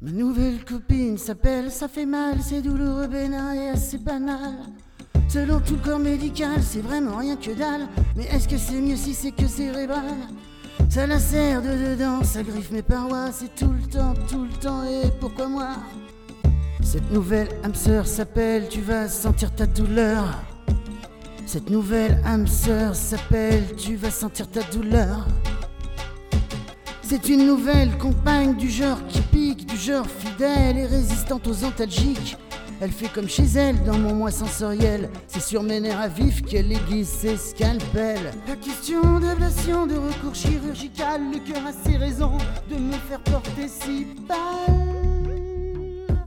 Ma nouvelle copine s'appelle Ça fait mal, c'est douloureux, bénin et assez banal. Selon tout le corps médical, c'est vraiment rien que dalle. Mais est-ce que c'est mieux si c'est que cérébral? Ça lacère de dedans, ça griffe mes parois. C'est tout le temps, et pourquoi moi? Cette nouvelle âme sœur s'appelle Tu vas sentir ta douleur. Cette nouvelle âme sœur s'appelle Tu vas sentir ta douleur. C'est une nouvelle compagne du genre qui pique, du genre fidèle et résistante aux antalgiques. Elle fait comme chez elle dans mon moi sensoriel. C'est sur mes nerfs à vif qu'elle aiguise ses scalpels. La question d'ablation, de recours chirurgical, le cœur a ses raisons de me faire porter si pâle.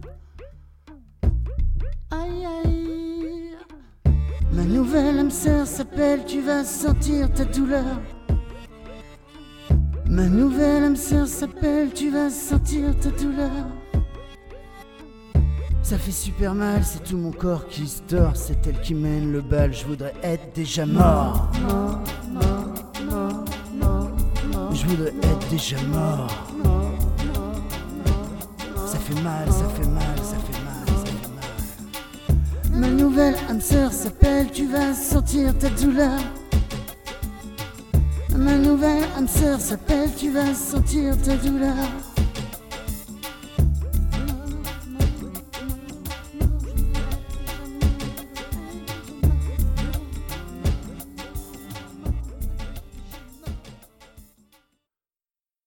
Aïe aïe. Ma nouvelle âme sœur s'appelle Tu vas sentir ta douleur. Ma nouvelle âme sœur s'appelle Tu vas sentir ta douleur. Ça fait super mal, c'est tout mon corps qui se tord. C'est elle qui mène le bal, je voudrais être déjà mort. Je voudrais être déjà mort. Ça fait mal, ça fait mal, ça fait mal, ça fait mal. Ma nouvelle âme sœur s'appelle Tu vas sentir ta douleur. Ma nouvelle âme sœur s'appelle Tu vas sentir ta douleur.